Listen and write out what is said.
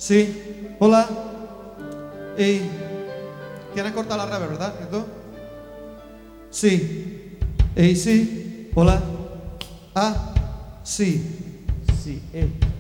Sí, hola. Ey, ¿quieren cortar la reverb, verdad? ¿Esto? Sí. Ey, sí, hola. Ah, sí. Sí,